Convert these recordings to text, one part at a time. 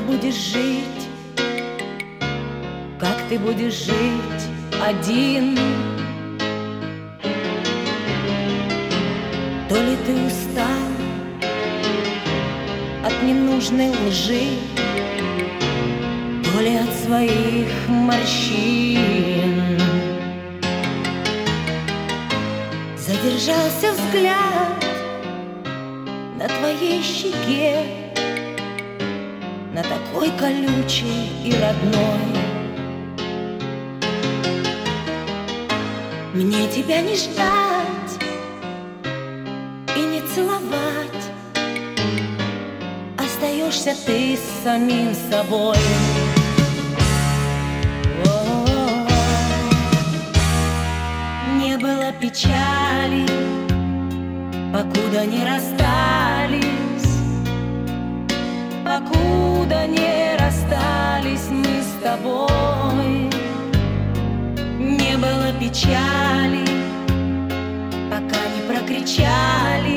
будешь жить, как ты будешь жить один? То ли ты устал от ненужной лжи, то ли от своих морщин. Задержался взгляд на твоей щеке, на такой колючей и родной. Мне тебя не ждать и не целовать, остаешься ты с самим собой. Не было печали, покуда не расстались, покуда не расстались мы с тобой. Не было печали, пока не прокричали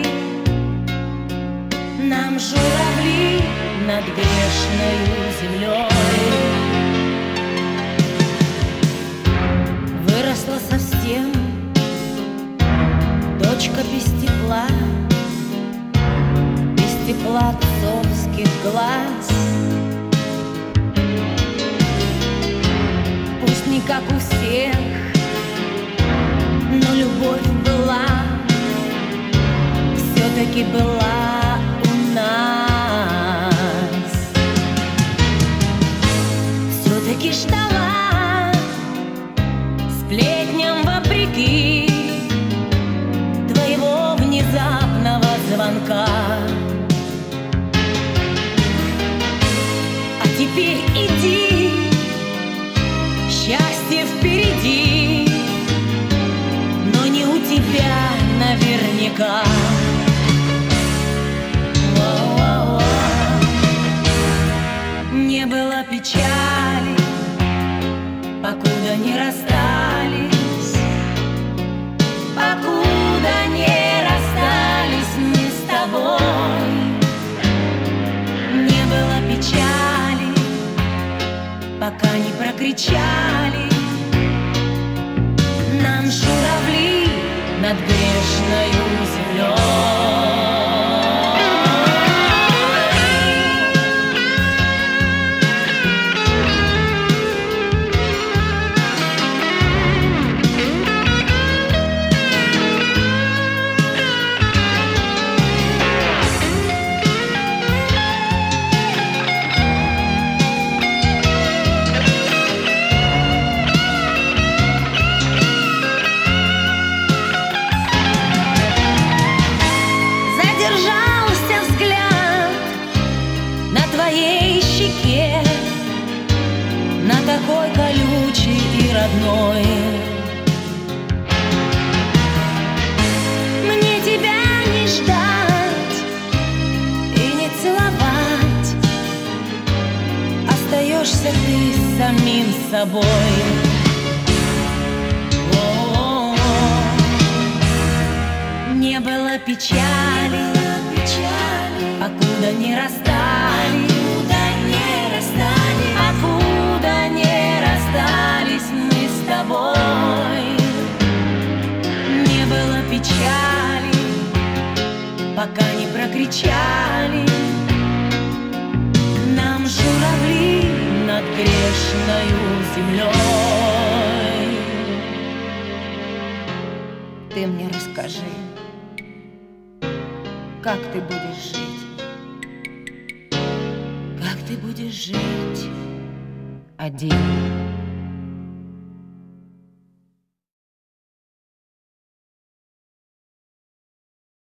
нам журавли над грешною землей. Выросла совсем дочка без тепла отцовских глаз. Пусть не как у всех, но любовь была, все-таки была у нас. Все-таки ждала, сплетням вопреки, твоего внезапного звонка. Теперь иди, счастье впереди, но не у тебя наверняка. Не было печали, покуда не расстались, покуда не расстались мы с тобой. Не было печали, пока не прокричали нам журавли над грешною землей. На такой колючей и родной. Мне тебя не ждать и не целовать, остаешься ты с самим собой. Не было печали, покуда не расстались, покуда не расстались мы с тобой. Не было печали, пока не прокричали нам журавли над грешною землей. Ты мне расскажи, как ты будешь жить, как ты будешь жить один.